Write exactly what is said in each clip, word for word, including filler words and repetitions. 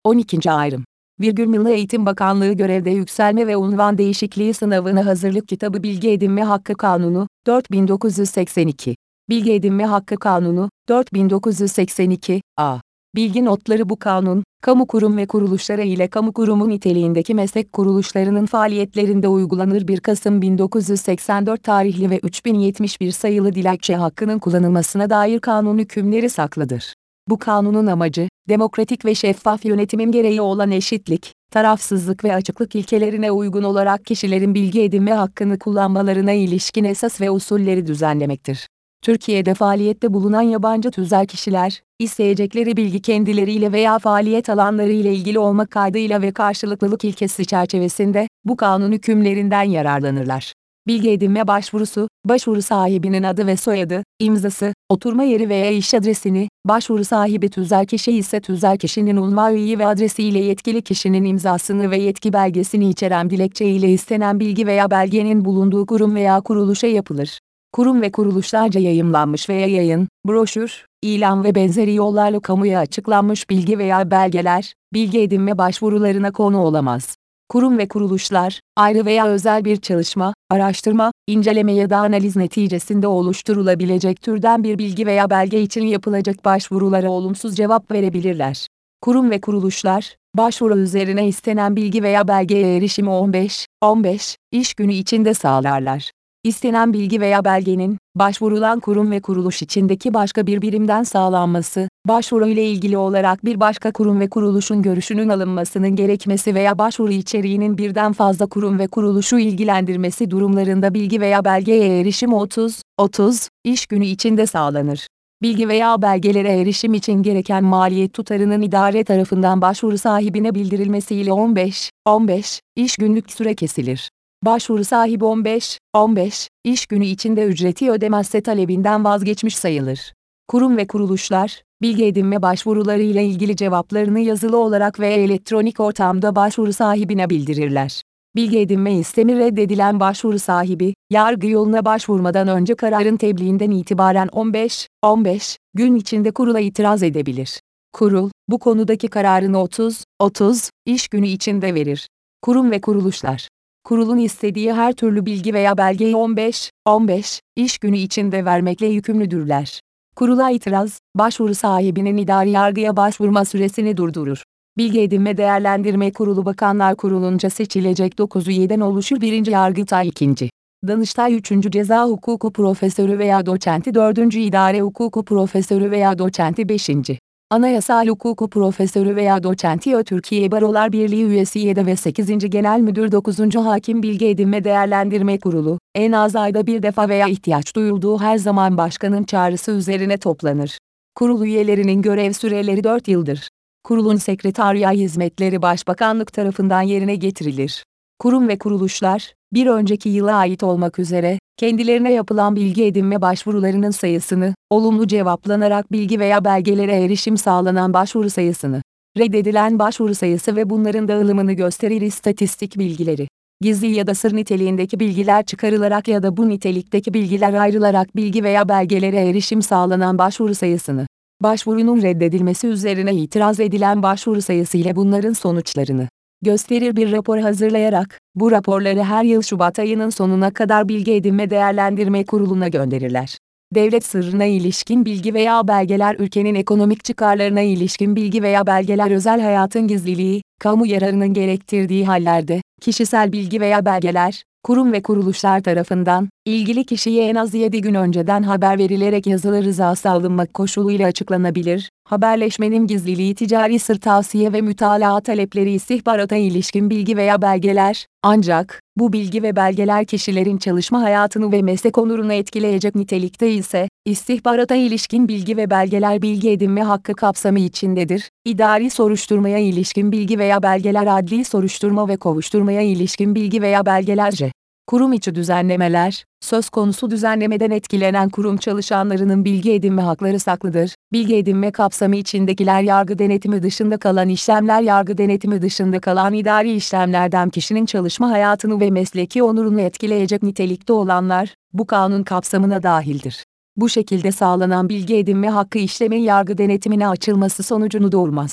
on ikinci ayrım. Virgül Milli Eğitim Bakanlığı Görevde Yükselme ve Unvan Değişikliği Sınavına Hazırlık Kitabı Bilgi Edinme Hakkı Kanunu, dört bin dokuz yüz seksen iki. Bilgi Edinme Hakkı Kanunu, dört bin dokuz yüz seksen iki, A. Bilgi notları. Bu kanun, kamu kurum ve kuruluşları ile kamu kurumu niteliğindeki meslek kuruluşlarının faaliyetlerinde uygulanır. bir Kasım bin dokuz yüz seksen dört tarihli ve üç bin yetmiş bir sayılı dilekçe hakkının kullanılmasına dair kanun hükümleri saklıdır. Bu kanunun amacı, demokratik ve şeffaf yönetimin gereği olan eşitlik, tarafsızlık ve açıklık ilkelerine uygun olarak kişilerin bilgi edinme hakkını kullanmalarına ilişkin esas ve usulleri düzenlemektir. Türkiye'de faaliyette bulunan yabancı tüzel kişiler, isteyecekleri bilgi kendileriyle veya faaliyet alanları ile ilgili olmak kaydıyla ve karşılıklılık ilkesi çerçevesinde, bu kanun hükümlerinden yararlanırlar. Bilgi edinme başvurusu, başvuru sahibinin adı ve soyadı, imzası, oturma yeri veya iş adresini, başvuru sahibi tüzel kişi ise tüzel kişinin unvanı ve adresi ile yetkili kişinin imzasını ve yetki belgesini içeren dilekçe ile istenen bilgi veya belgenin bulunduğu kurum veya kuruluşa yapılır. Kurum ve kuruluşlarca yayımlanmış veya yayın, broşür, ilan ve benzeri yollarla kamuya açıklanmış bilgi veya belgeler, bilgi edinme başvurularına konu olamaz. Kurum ve kuruluşlar, ayrı veya özel bir çalışma, araştırma, inceleme ya da analiz neticesinde oluşturulabilecek türden bir bilgi veya belge için yapılacak başvurulara olumsuz cevap verebilirler. Kurum ve kuruluşlar, başvuru üzerine istenen bilgi veya belgeye erişimi on beş, on beş iş günü içinde sağlarlar. İstenen bilgi veya belgenin, başvurulan kurum ve kuruluş içindeki başka bir birimden sağlanması, başvuru ile ilgili olarak bir başka kurum ve kuruluşun görüşünün alınmasının gerekmesi veya başvuru içeriğinin birden fazla kurum ve kuruluşu ilgilendirmesi durumlarında bilgi veya belgeye erişim otuz, otuz iş günü içinde sağlanır. Bilgi veya belgelere erişim için gereken maliyet tutarının idare tarafından başvuru sahibine bildirilmesiyle on beş, on beş iş günlük süre kesilir. Başvuru sahibi on beş, on beş iş günü içinde ücreti ödemezse talebinden vazgeçmiş sayılır. Kurum ve kuruluşlar, bilgi edinme başvuruları ile ilgili cevaplarını yazılı olarak veya elektronik ortamda başvuru sahibine bildirirler. Bilgi edinme istemi reddedilen başvuru sahibi, yargı yoluna başvurmadan önce kararın tebliğinden itibaren on beş, on beş gün içinde kurula itiraz edebilir. Kurul, bu konudaki kararını otuz, otuz iş günü içinde verir. Kurum ve kuruluşlar, kurulun istediği her türlü bilgi veya belgeyi on beş, on beş iş günü içinde vermekle yükümlüdürler. Kurula itiraz, başvuru sahibinin idari yargıya başvurma süresini durdurur. Bilgi Edinme Değerlendirme Kurulu Bakanlar Kurulu'nca seçilecek dokuz üyeden oluşur. birinci Yargıtay, ikinci Danıştay, üçüncü Ceza Hukuku Profesörü veya Doçenti, dördüncü İdare Hukuku Profesörü veya Doçenti, beşinci Anayasal Hukuku Profesörü veya Doçenti, Türkiye Barolar Birliği üyesi yedi ve sekizinci Genel Müdür, dokuzuncu Hakim. Bilgi Edinme Değerlendirme Kurulu, en az ayda bir defa veya ihtiyaç duyulduğu her zaman başkanın çağrısı üzerine toplanır. Kurul üyelerinin görev süreleri dört yıldır. Kurulun sekreteriyal hizmetleri Başbakanlık tarafından yerine getirilir. Kurum ve kuruluşlar, bir önceki yıla ait olmak üzere, kendilerine yapılan bilgi edinme başvurularının sayısını, olumlu cevaplanarak bilgi veya belgelere erişim sağlanan başvuru sayısını, reddedilen başvuru sayısı ve bunların dağılımını gösterir istatistik bilgileri. Gizli ya da sır niteliğindeki bilgiler çıkarılarak ya da bu nitelikteki bilgiler ayrılarak bilgi veya belgelere erişim sağlanan başvuru sayısını, başvurunun reddedilmesi üzerine itiraz edilen başvuru sayısı ile bunların sonuçlarını gösterir bir rapor hazırlayarak, bu raporları her yıl Şubat ayının sonuna kadar Bilgi Edinme Değerlendirme Kurulu'na gönderirler. Devlet sırrına ilişkin bilgi veya belgeler, ülkenin ekonomik çıkarlarına ilişkin bilgi veya belgeler, özel hayatın gizliliği, kamu yararının gerektirdiği hallerde, kişisel bilgi veya belgeler, kurum ve kuruluşlar tarafından, ilgili kişiye en az yedi gün önceden haber verilerek yazılı rızası alınmak koşuluyla açıklanabilir. Haberleşmenin gizliliği, ticari sır, tavsiye ve mütalaa talepleri, istihbarata ilişkin bilgi veya belgeler, ancak, bu bilgi ve belgeler kişilerin çalışma hayatını ve meslek onurunu etkileyecek nitelikte ise, istihbarata ilişkin bilgi ve belgeler bilgi edinme hakkı kapsamı içindedir. İdari soruşturmaya ilişkin bilgi veya belgeler, adli soruşturma ve kovuşturmaya ilişkin bilgi veya belgelerce. Kurum içi düzenlemeler, söz konusu düzenlemeden etkilenen kurum çalışanlarının bilgi edinme hakları saklıdır. Bilgi edinme kapsamı içindekiler, yargı denetimi dışında kalan işlemler, yargı denetimi dışında kalan idari işlemlerden kişinin çalışma hayatını ve mesleki onurunu etkileyecek nitelikte olanlar, bu kanun kapsamına dahildir. Bu şekilde sağlanan bilgi edinme hakkı işlemin yargı denetimine açılması sonucunu doğurmaz.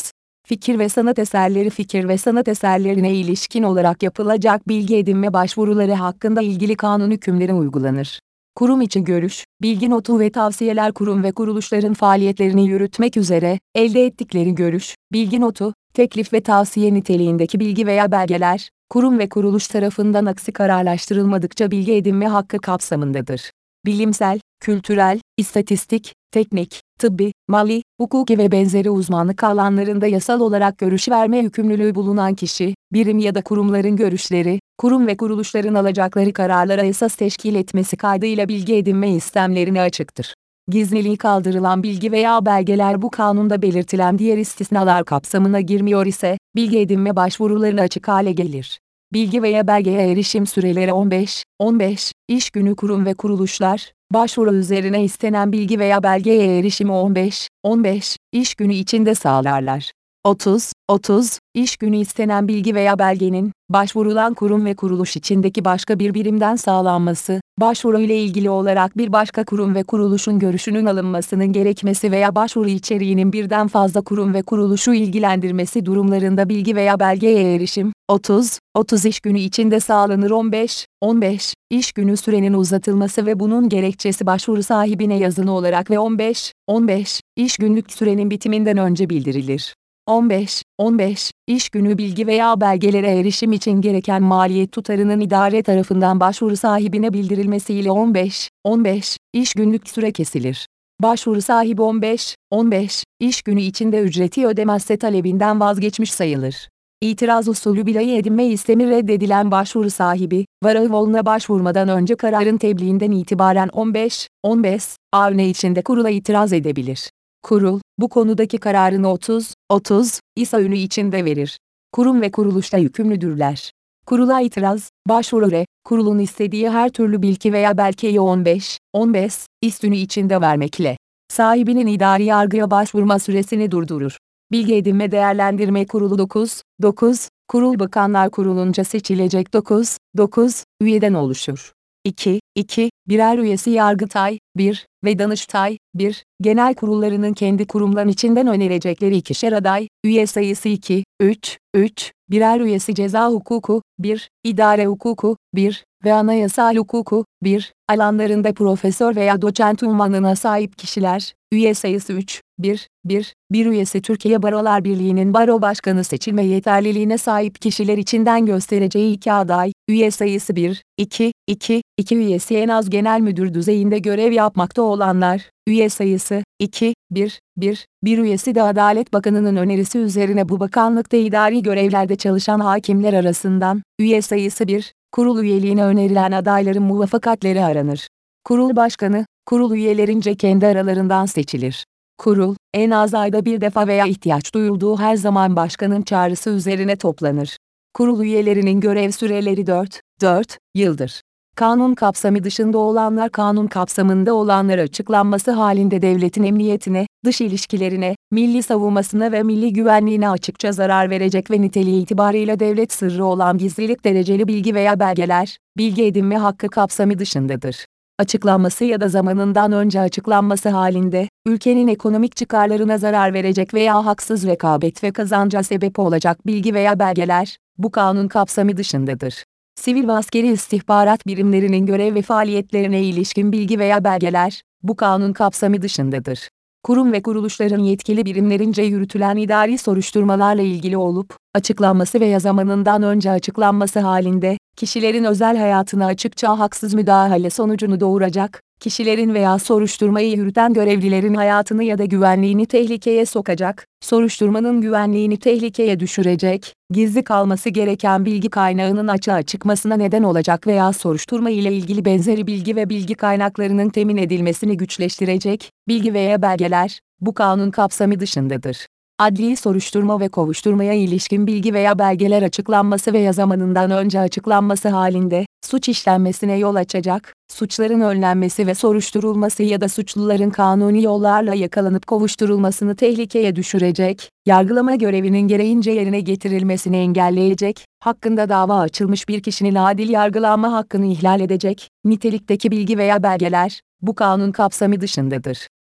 Fikir ve sanat eserleri Fikir ve sanat eserlerine ilişkin olarak yapılacak bilgi edinme başvuruları hakkında ilgili kanun hükümleri uygulanır. Kurum içi görüş, bilgi notu ve tavsiyeler kurum ve kuruluşların faaliyetlerini yürütmek üzere elde ettikleri görüş, bilgi notu, teklif ve tavsiye niteliğindeki bilgi veya belgeler, kurum ve kuruluş tarafından aksi kararlaştırılmadıkça bilgi edinme hakkı kapsamındadır. Bilimsel, kültürel, istatistik, teknik, tıbbi, mali, hukuki ve benzeri uzmanlık alanlarında yasal olarak görüş verme yükümlülüğü bulunan kişi, birim ya da kurumların görüşleri, kurum ve kuruluşların alacakları kararlara esas teşkil etmesi kaydıyla bilgi edinme istemlerine açıktır. Gizliliği kaldırılan bilgi veya belgeler bu kanunda belirtilen diğer istisnalar kapsamına girmiyor ise, bilgi edinme başvurularına açık hale gelir. Bilgi veya belgeye erişim süreleri on beş, on beş, iş günü kurum ve kuruluşlar, başvuru üzerine istenen bilgi veya belgeye erişimi on beş, on beş, iş günü içinde sağlarlar. otuz, otuz, iş günü istenen bilgi veya belgenin, başvurulan kurum ve kuruluş içindeki başka bir birimden sağlanması, başvuru ile ilgili olarak bir başka kurum ve kuruluşun görüşünün alınmasının gerekmesi veya başvuru içeriğinin birden fazla kurum ve kuruluşu ilgilendirmesi durumlarında bilgi veya belgeye erişim, otuz, otuz iş günü içinde sağlanır on beş, on beş, iş günü sürenin uzatılması ve bunun gerekçesi başvuru sahibine yazılı olarak ve on beş, on beş, iş günlük sürenin bitiminden önce bildirilir. on beş, on beş, iş günü bilgi veya belgelere erişim için gereken maliyet tutarının idare tarafından başvuru sahibine bildirilmesiyle on beş, on beş, iş günlük süre kesilir. Başvuru sahibi on beş, on beş, iş günü içinde ücreti ödemezse talebinden vazgeçmiş sayılır. İtiraz usulü bilgi edinme istemi reddedilen başvuru sahibi, Varayvoğlu'na başvurmadan önce kararın tebliğinden itibaren on beş, on beş, avne içinde kurula itiraz edebilir. Kurul, bu konudaki kararını otuz, otuz, İsa ünü içinde verir. Kurum ve kuruluşta yükümlüdürler. Kurula itiraz, başvuru re, kurulun istediği her türlü bilgi veya belgeyi on beş, on beş, İs ünü içinde vermekle, sahibinin idari yargıya başvurma süresini durdurur. Bilgi Edinme Değerlendirme Kurulu dokuz, dokuz, Kurul Bakanlar Kurulunca seçilecek dokuz, dokuz, üyeden oluşur. iki, iki, birer üyesi Yargıtay, bir ve Danıştay, bir, genel kurullarının kendi kurumların içinden önerecekleri ikişer aday, üye sayısı iki, üç, üç, birer üyesi Ceza Hukuku, bir, İdare Hukuku, bir ve Anayasal Hukuku, bir, alanlarında profesör veya doçent unvanına sahip kişiler, üye sayısı üç, bir, bir, bir üyesi Türkiye Barolar Birliği'nin baro başkanı seçilme yeterliliğine sahip kişiler içinden göstereceği iki aday, üye sayısı bir, iki, iki, iki üyesi en az genel müdür düzeyinde görev yapmakta olanlar, üye sayısı iki, bir, bir, bir üyesi de Adalet Bakanı'nın önerisi üzerine bu bakanlıkta idari görevlerde çalışan hakimler arasından, üye sayısı bir, kurul üyeliğine önerilen adayların muvafakatleri aranır. Kurul başkanı, kurul üyelerince kendi aralarından seçilir. Kurul, en az ayda bir defa veya ihtiyaç duyulduğu her zaman başkanın çağrısı üzerine toplanır. Kurul üyelerinin görev süreleri dört, dört yıldır. Kanun kapsamı dışında olanlar kanun kapsamında olanlar açıklanması halinde devletin emniyetine, dış ilişkilerine, milli savunmasına ve milli güvenliğine açıkça zarar verecek ve niteliği itibarıyla devlet sırrı olan gizlilik dereceli bilgi veya belgeler, bilgi edinme hakkı kapsamı dışındadır. Açıklanması ya da zamanından önce açıklanması halinde, ülkenin ekonomik çıkarlarına zarar verecek veya haksız rekabet ve kazanca sebep olacak bilgi veya belgeler, bu kanun kapsamı dışındadır. Sivil ve askeri istihbarat birimlerinin görev ve faaliyetlerine ilişkin bilgi veya belgeler, bu kanun kapsamı dışındadır. Kurum ve kuruluşların yetkili birimlerince yürütülen idari soruşturmalarla ilgili olup, açıklanması veya zamanından önce açıklanması halinde, kişilerin özel hayatına açıkça haksız müdahale sonucunu doğuracak, kişilerin veya soruşturmayı yürüten görevlilerin hayatını ya da güvenliğini tehlikeye sokacak, soruşturmanın güvenliğini tehlikeye düşürecek, gizli kalması gereken bilgi kaynağının açığa çıkmasına neden olacak veya soruşturma ile ilgili benzeri bilgi ve bilgi kaynaklarının temin edilmesini güçleştirecek, bilgi veya belgeler, bu kanun kapsamı dışındadır. Adli soruşturma ve kovuşturmaya ilişkin bilgi veya belgeler açıklanması veya zamanından önce açıklanması halinde, suç işlenmesine yol açacak, suçların önlenmesi ve soruşturulması ya da suçluların kanuni yollarla yakalanıp kovuşturulmasını tehlikeye düşürecek, yargılama görevinin gereğince yerine getirilmesini engelleyecek, hakkında dava açılmış bir kişinin adil yargılanma hakkını ihlal edecek, nitelikteki bilgi veya belgeler, bu kanun kapsamı dışındadır.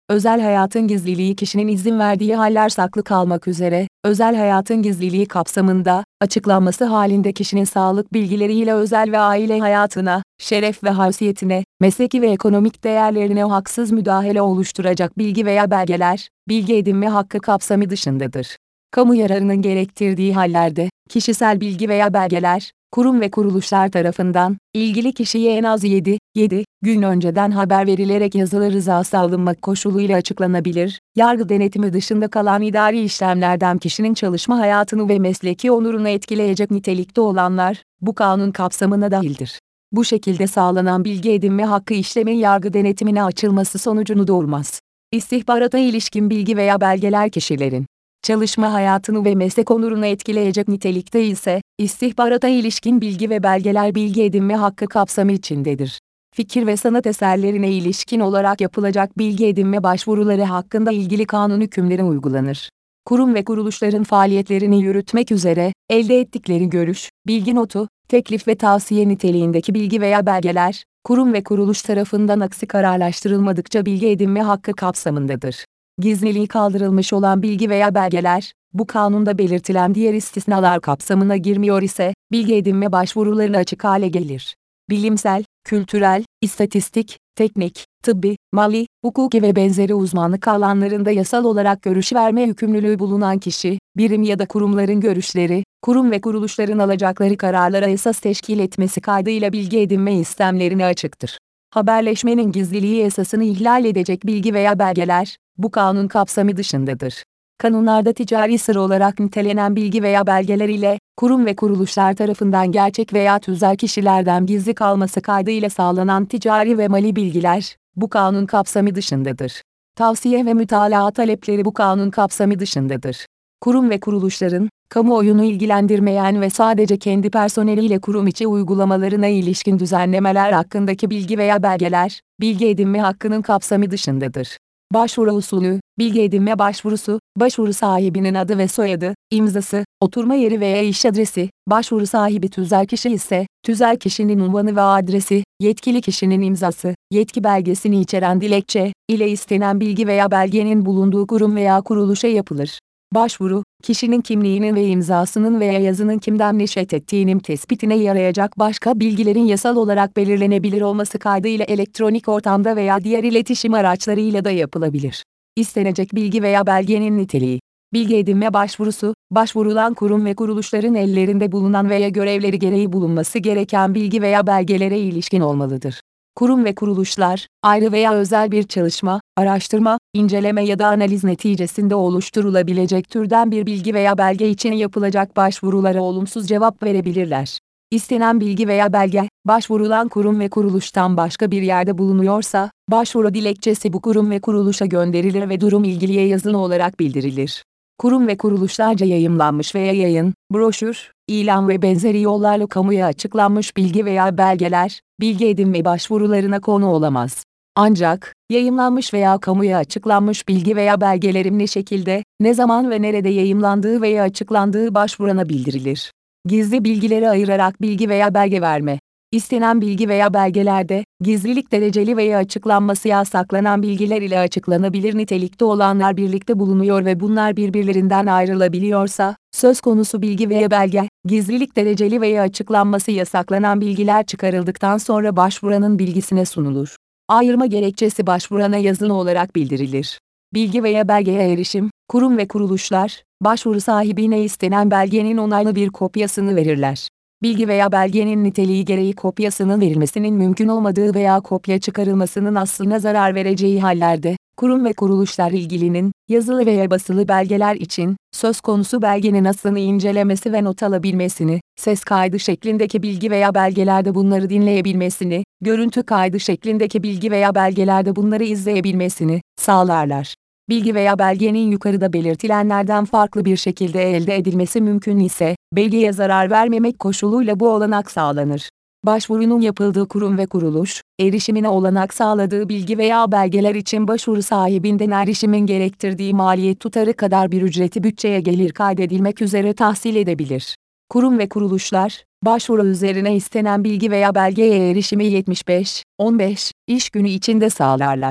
Özel hayatın gizliliği kişinin izin verdiği haller saklı kalmak üzere, özel hayatın gizliliği kapsamında, açıklanması halinde kişinin sağlık bilgileriyle özel ve aile hayatına, şeref ve haysiyetine, mesleki ve ekonomik değerlerine haksız müdahale oluşturacak bilgi veya belgeler, bilgi edinme hakkı kapsamı dışındadır. Kamu yararının gerektirdiği hallerde, kişisel bilgi veya belgeler, kurum ve kuruluşlar tarafından, ilgili kişiye en az yedi, yedi gün önceden haber verilerek yazılı rızası alınmak koşuluyla açıklanabilir, yargı denetimi dışında kalan idari işlemlerden kişinin çalışma hayatını ve mesleki onurunu etkileyecek nitelikte olanlar, bu kanun kapsamına dahildir. Bu şekilde sağlanan bilgi edinme hakkı işlemin yargı denetimine açılması sonucunu doğurmaz. İstihbarata ilişkin bilgi veya belgeler kişilerin çalışma hayatını ve meslek onurunu etkileyecek nitelikte ise, istihbarata ilişkin bilgi ve belgeler bilgi edinme hakkı kapsamı içindedir. Fikir ve sanat eserlerine ilişkin olarak yapılacak bilgi edinme başvuruları hakkında ilgili kanun hükümleri uygulanır. Kurum ve kuruluşların faaliyetlerini yürütmek üzere, elde ettikleri görüş, bilgi notu, teklif ve tavsiye niteliğindeki bilgi veya belgeler, kurum ve kuruluş tarafından aksi kararlaştırılmadıkça bilgi edinme hakkı kapsamındadır. Gizliliği kaldırılmış olan bilgi veya belgeler, bu kanunda belirtilen diğer istisnalar kapsamına girmiyor ise, bilgi edinme başvurularına açık hale gelir. Bilimsel, kültürel, istatistik, teknik, tıbbi, mali, hukuki ve benzeri uzmanlık alanlarında yasal olarak görüş verme yükümlülüğü bulunan kişi, birim ya da kurumların görüşleri, kurum ve kuruluşların alacakları kararlara esas teşkil etmesi kaydıyla bilgi edinme istemlerine açıktır. Haberleşmenin gizliliği esasını ihlal edecek bilgi veya belgeler, bu kanun kapsamı dışındadır. Kanunlarda ticari sır olarak nitelenen bilgi veya belgeler ile, kurum ve kuruluşlar tarafından gerçek veya tüzel kişilerden gizli kalması kaydıyla sağlanan ticari ve mali bilgiler, bu kanun kapsamı dışındadır. Tavsiye ve mütalaa talepleri bu kanun kapsamı dışındadır. Kurum ve kuruluşların, kamuoyunu ilgilendirmeyen ve sadece kendi personeliyle kurum içi uygulamalarına ilişkin düzenlemeler hakkındaki bilgi veya belgeler, bilgi edinme hakkının kapsamı dışındadır. Başvuru usulü, bilgi edinme başvurusu, başvuru sahibinin adı ve soyadı, imzası, oturma yeri veya iş adresi, başvuru sahibi tüzel kişi ise, tüzel kişinin unvanı ve adresi, yetkili kişinin imzası, yetki belgesini içeren dilekçe ile istenen bilgi veya belgenin bulunduğu kurum veya kuruluşa yapılır. Başvuru, kişinin kimliğinin ve imzasının veya yazının kimden neşet ettiğinin tespitine yarayacak başka bilgilerin yasal olarak belirlenebilir olması kaydıyla elektronik ortamda veya diğer iletişim araçlarıyla da yapılabilir. İstenecek bilgi veya belgenin niteliği. Bilgi edinme başvurusu, başvurulan kurum ve kuruluşların ellerinde bulunan veya görevleri gereği bulunması gereken bilgi veya belgelere ilişkin olmalıdır. Kurum ve kuruluşlar, ayrı veya özel bir çalışma, araştırma, inceleme ya da analiz neticesinde oluşturulabilecek türden bir bilgi veya belge için yapılacak başvurulara olumsuz cevap verebilirler. İstenen bilgi veya belge, başvurulan kurum ve kuruluştan başka bir yerde bulunuyorsa, başvuru dilekçesi bu kurum ve kuruluşa gönderilir ve durum ilgiliye yazılı olarak bildirilir. Kurum ve kuruluşlarca yayımlanmış veya yayın, broşür, ilan ve benzeri yollarla kamuya açıklanmış bilgi veya belgeler, bilgi edinme başvurularına konu olamaz. Ancak, yayımlanmış veya kamuya açıklanmış bilgi veya belgelerin ne şekilde, ne zaman ve nerede yayımlandığı veya açıklandığı başvurana bildirilir. Gizli bilgileri ayırarak bilgi veya belge verme. İstenen bilgi veya belgelerde, gizlilik dereceli veya açıklanması yasaklanan bilgiler ile açıklanabilir nitelikte olanlar birlikte bulunuyor ve bunlar birbirlerinden ayrılabiliyorsa, söz konusu bilgi veya belge, gizlilik dereceli veya açıklanması yasaklanan bilgiler çıkarıldıktan sonra başvuranın bilgisine sunulur. Ayırma gerekçesi başvurana yazılı olarak bildirilir. Bilgi veya belgeye erişim, kurum ve kuruluşlar, başvuru sahibine istenen belgenin onaylı bir kopyasını verirler. Bilgi veya belgenin niteliği gereği kopyasının verilmesinin mümkün olmadığı veya kopya çıkarılmasının aslına zarar vereceği hallerde, kurum ve kuruluşlar ilgilinin, yazılı veya basılı belgeler için, söz konusu belgenin aslını incelemesi ve not alabilmesini, ses kaydı şeklindeki bilgi veya belgelerde bunları dinleyebilmesini, görüntü kaydı şeklindeki bilgi veya belgelerde bunları izleyebilmesini sağlarlar. Bilgi veya belgenin yukarıda belirtilenlerden farklı bir şekilde elde edilmesi mümkün ise, belgeye zarar vermemek koşuluyla bu olanak sağlanır. Başvurunun yapıldığı kurum ve kuruluş, erişimine olanak sağladığı bilgi veya belgeler için başvuru sahibinden erişimin gerektirdiği maliyet tutarı kadar bir ücreti bütçeye gelir kaydedilmek üzere tahsil edebilir. Kurum ve kuruluşlar, başvuru üzerine istenen bilgi veya belgeye erişimi yetmiş beş on beş iş günü içinde sağlarlar.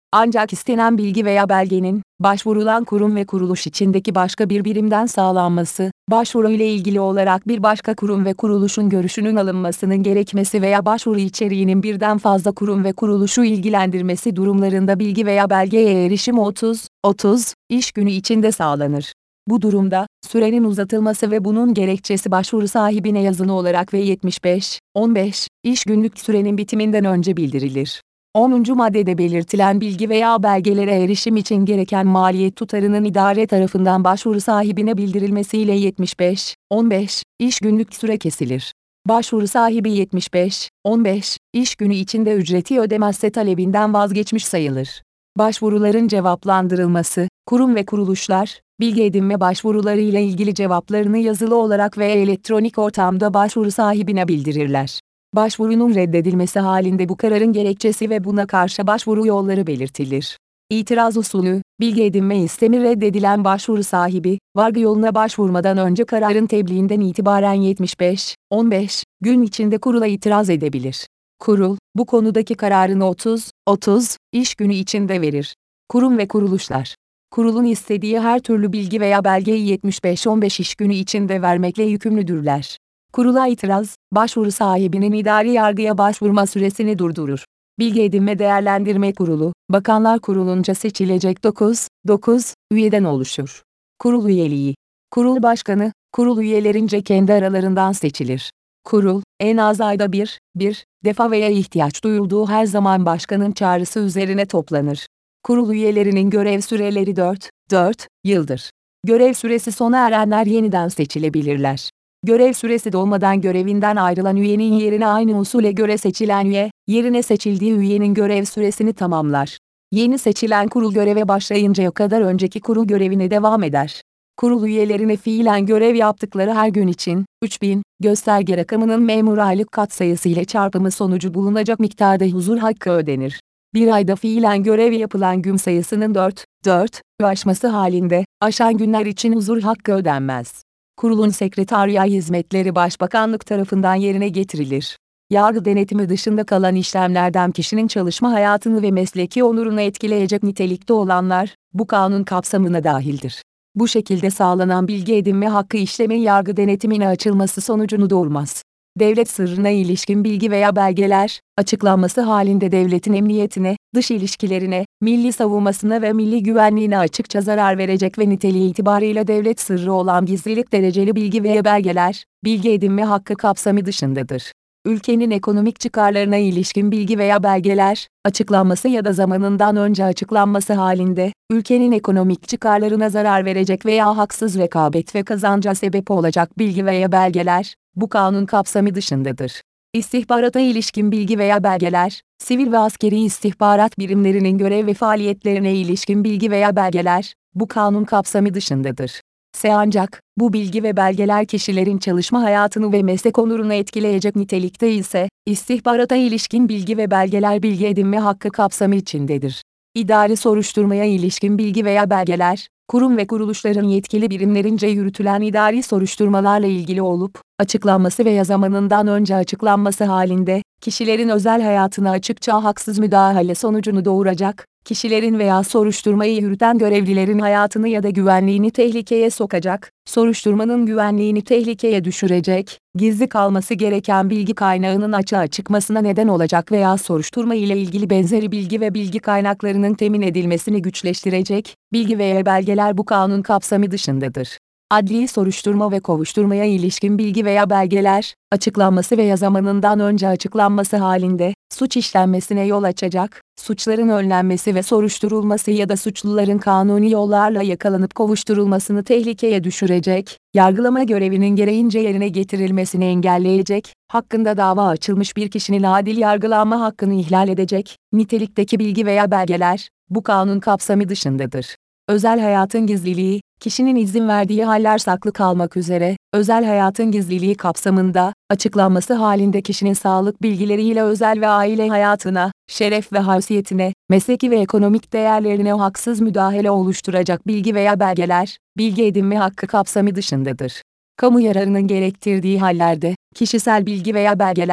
Ancak istenen bilgi veya belgenin, başvurulan kurum ve kuruluş içindeki başka bir birimden sağlanması, başvuru ile ilgili olarak bir başka kurum ve kuruluşun görüşünün alınmasının gerekmesi veya başvuru içeriğinin birden fazla kurum ve kuruluşu ilgilendirmesi durumlarında bilgi veya belgeye erişim otuz, otuz iş günü içinde sağlanır. Bu durumda, sürenin uzatılması ve bunun gerekçesi başvuru sahibine yazılı olarak ve yetmiş beş, on beş iş günlük sürenin bitiminden önce bildirilir. onuncu maddede belirtilen bilgi veya belgelere erişim için gereken maliyet tutarının idare tarafından başvuru sahibine bildirilmesiyle yetmiş beş, on beş iş günlük süre kesilir. Başvuru sahibi yetmiş beş, on beş iş günü içinde ücreti ödemezse talebinden vazgeçmiş sayılır. Başvuruların cevaplandırılması, kurum ve kuruluşlar, bilgi edinme başvuruları ile ilgili cevaplarını yazılı olarak veya elektronik ortamda başvuru sahibine bildirirler. Başvurunun reddedilmesi halinde bu kararın gerekçesi ve buna karşı başvuru yolları belirtilir. İtiraz usulü, bilgi edinme istemi reddedilen başvuru sahibi, vargı yoluna başvurmadan önce kararın tebliğinden itibaren yetmiş beş, on beş gün içinde kurula itiraz edebilir. Kurul, bu konudaki kararını otuz, otuz iş günü içinde verir. Kurum ve kuruluşlar. Kurulun istediği her türlü bilgi veya belgeyi yetmiş beş on beş iş günü içinde vermekle yükümlüdürler. Kurula itiraz, başvuru sahibinin idari yargıya başvurma süresini durdurur. Bilgi Edinme Değerlendirme Kurulu, Bakanlar Kurulu'nca seçilecek dokuz, dokuz üyeden oluşur. Kurul üyeliği. Kurul başkanı, kurul üyelerince kendi aralarından seçilir. Kurul, en az ayda bir, bir defa veya ihtiyaç duyulduğu her zaman başkanın çağrısı üzerine toplanır. Kurul üyelerinin görev süreleri dört, dört yıldır. Görev süresi sona erenler yeniden seçilebilirler. Görev süresi dolmadan görevinden ayrılan üyenin yerine aynı usule göre seçilen üye, yerine seçildiği üyenin görev süresini tamamlar. Yeni seçilen kurul göreve başlayıncaya kadar önceki kurul görevine devam eder. Kurul üyelerine fiilen görev yaptıkları her gün için, üç bin, gösterge rakamının memur aylık katsayısı ile çarpımı sonucu bulunacak miktarda huzur hakkı ödenir. Bir ayda fiilen görev yapılan gün sayısının dört, dört aşması halinde, aşan günler için huzur hakkı ödenmez. Kurulun sekreteriyal hizmetleri Başbakanlık tarafından yerine getirilir. Yargı denetimi dışında kalan işlemlerden kişinin çalışma hayatını ve mesleki onurunu etkileyecek nitelikte olanlar, bu kanun kapsamına dahildir. Bu şekilde sağlanan bilgi edinme hakkı işlemin yargı denetimine açılması sonucunu doğurmaz. Devlet sırrına ilişkin bilgi veya belgeler, açıklanması halinde devletin emniyetine, dış ilişkilerine, milli savunmasına ve milli güvenliğine açıkça zarar verecek ve niteliği itibarıyla devlet sırrı olan gizlilik dereceli bilgi veya belgeler, bilgi edinme hakkı kapsamı dışındadır. Ülkenin ekonomik çıkarlarına ilişkin bilgi veya belgeler, açıklanması ya da zamanından önce açıklanması halinde, ülkenin ekonomik çıkarlarına zarar verecek veya haksız rekabet ve kazanca sebep olacak bilgi veya belgeler, bu kanun kapsamı dışındadır. İstihbarata ilişkin bilgi veya belgeler, sivil ve askeri istihbarat birimlerinin görev ve faaliyetlerine ilişkin bilgi veya belgeler, bu kanun kapsamı dışındadır. Se ancak, bu bilgi ve belgeler kişilerin çalışma hayatını ve meslek onurunu etkileyecek nitelikte ise, istihbarata ilişkin bilgi ve belgeler bilgi edinme hakkı kapsamı içindedir. İdari soruşturmaya ilişkin bilgi veya belgeler, kurum ve kuruluşların yetkili birimlerince yürütülen idari soruşturmalarla ilgili olup, açıklanması veya zamanından önce açıklanması halinde, kişilerin özel hayatına açıkça haksız müdahale sonucunu doğuracak, kişilerin veya soruşturmayı yürüten görevlilerin hayatını ya da güvenliğini tehlikeye sokacak, soruşturmanın güvenliğini tehlikeye düşürecek, gizli kalması gereken bilgi kaynağının açığa çıkmasına neden olacak veya soruşturma ile ilgili benzeri bilgi ve bilgi kaynaklarının temin edilmesini güçleştirecek, bilgi veya belgeler bu kanun kapsamı dışındadır. Adli soruşturma ve kovuşturmaya ilişkin bilgi veya belgeler, açıklanması veya zamanından önce açıklanması halinde, suç işlenmesine yol açacak, suçların önlenmesi ve soruşturulması ya da suçluların kanuni yollarla yakalanıp kovuşturulmasını tehlikeye düşürecek, yargılama görevinin gereğince yerine getirilmesini engelleyecek, hakkında dava açılmış bir kişinin adil yargılanma hakkını ihlal edecek, nitelikteki bilgi veya belgeler, bu kanun kapsamı dışındadır. Özel hayatın gizliliği, kişinin izin verdiği haller saklı kalmak üzere, özel hayatın gizliliği kapsamında, açıklanması halinde kişinin sağlık bilgileriyle özel ve aile hayatına, şeref ve haysiyetine, mesleki ve ekonomik değerlerine haksız müdahale oluşturacak bilgi veya belgeler, bilgi edinme hakkı kapsamı dışındadır. Kamu yararının gerektirdiği hallerde, kişisel bilgi veya belgeler,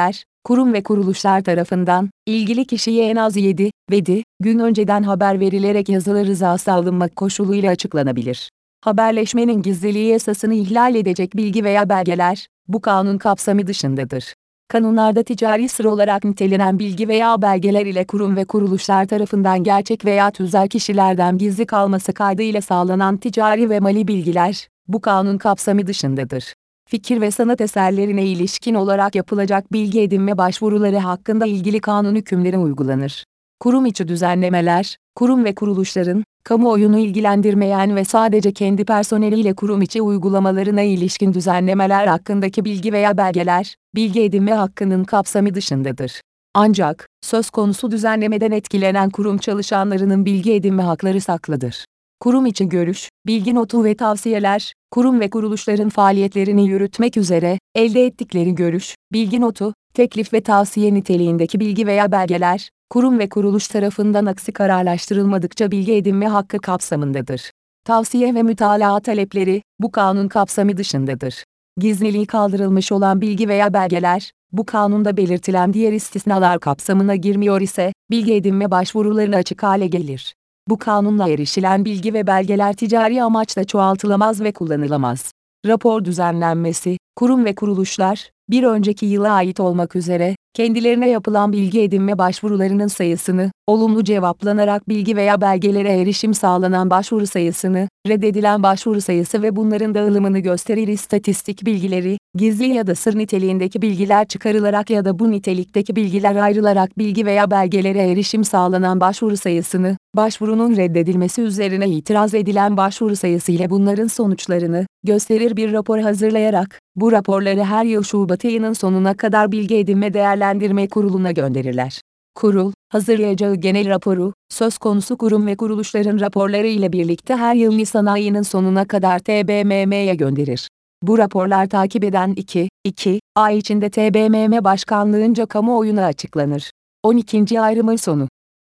kurum ve kuruluşlar tarafından, ilgili kişiye en az yedi ve yedi gün önceden haber verilerek yazılı rızası alınmak koşuluyla açıklanabilir. Haberleşmenin gizliliği esasını ihlal edecek bilgi veya belgeler, bu kanun kapsamı dışındadır. Kanunlarda ticari sır olarak nitelenen bilgi veya belgeler ile kurum ve kuruluşlar tarafından gerçek veya tüzel kişilerden gizli kalması kaydıyla sağlanan ticari ve mali bilgiler, bu kanun kapsamı dışındadır. Fikir ve sanat eserlerine ilişkin olarak yapılacak bilgi edinme başvuruları hakkında ilgili kanun hükümleri uygulanır. Kurum içi düzenlemeler, kurum ve kuruluşların, kamuoyunu ilgilendirmeyen ve sadece kendi personeliyle kurum içi uygulamalarına ilişkin düzenlemeler hakkındaki bilgi veya belgeler, bilgi edinme hakkının kapsamı dışındadır. Ancak, söz konusu düzenlemeden etkilenen kurum çalışanlarının bilgi edinme hakları saklıdır. Kurum içi görüş, bilgi notu ve tavsiyeler, kurum ve kuruluşların faaliyetlerini yürütmek üzere, elde ettikleri görüş, bilgi notu, teklif ve tavsiye niteliğindeki bilgi veya belgeler, kurum ve kuruluş tarafından aksi kararlaştırılmadıkça bilgi edinme hakkı kapsamındadır. Tavsiye ve mütalaa talepleri, bu kanun kapsamı dışındadır. Gizliliği kaldırılmış olan bilgi veya belgeler, bu kanunda belirtilen diğer istisnalar kapsamına girmiyor ise, bilgi edinme başvurularına açık hale gelir. Bu kanunla erişilen bilgi ve belgeler ticari amaçla çoğaltılamaz ve kullanılamaz. Rapor düzenlenmesi, kurum ve kuruluşlar, bir önceki yıla ait olmak üzere, kendilerine yapılan bilgi edinme başvurularının sayısını, olumlu cevaplanarak bilgi veya belgelere erişim sağlanan başvuru sayısını, reddedilen başvuru sayısı ve bunların dağılımını gösterir istatistik bilgileri, gizli ya da sır niteliğindeki bilgiler çıkarılarak ya da bu nitelikteki bilgiler ayrılarak bilgi veya belgelere erişim sağlanan başvuru sayısını, başvurunun reddedilmesi üzerine itiraz edilen başvuru sayısı ile bunların sonuçlarını, gösterir bir rapor hazırlayarak, bu raporları her yıl Şubat ayının sonuna kadar Bilgi Edinme Değerlendirme Kurulu'na gönderirler. Kurul, hazırlayacağı genel raporu, söz konusu kurum ve kuruluşların raporları ile birlikte her yıl Nisan ayının sonuna kadar T B M M'ye gönderir. Bu raporlar takip eden iki iki ay içinde T B M M Başkanlığınca kamuoyuna açıklanır. on ikinci ayrımın sonu.